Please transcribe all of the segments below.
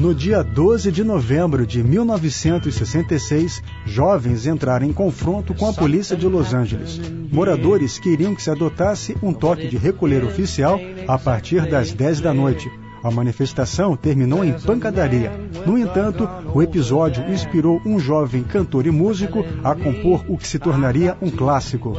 No dia 12 de novembro de 1966, jovens entraram em confronto com a polícia de Los Angeles. Moradores queriam que se adotasse um toque de recolher oficial a partir das 10 da noite. A manifestação terminou em pancadaria. No entanto, o episódio inspirou um jovem cantor e músico a compor o que se tornaria um clássico.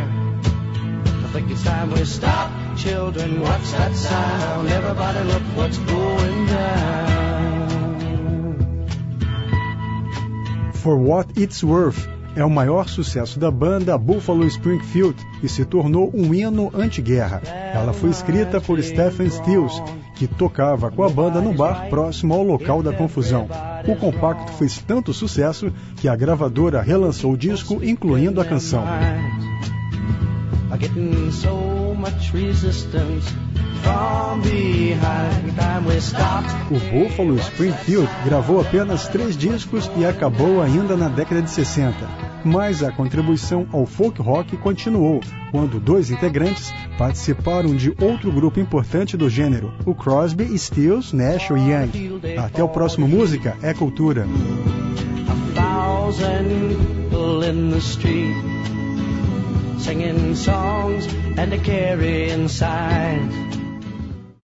For What It's Worth é o maior sucesso da banda Buffalo Springfield e se tornou um hino anti-guerra. Ela foi escrita por Stephen Stills, que tocava com a banda no bar próximo ao local da confusão. O compacto fez tanto sucesso que a gravadora relançou o disco, incluindo a canção. O Buffalo Springfield gravou apenas 3 discos e acabou ainda na década de 60. Mas a contribuição ao folk rock continuou, quando 2 integrantes participaram de outro grupo importante do gênero, o Crosby, Stills, Nash Young. Até o próximo Música é Cultura. Singing songs and a carrying signs.